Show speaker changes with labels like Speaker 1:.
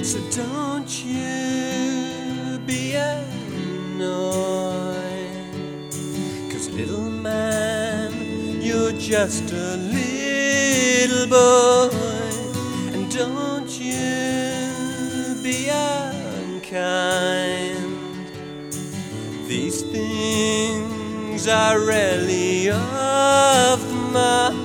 Speaker 1: So don't you be annoyed, 'cause little man, you're just a little boy. And don't you be unkind. These things are really of my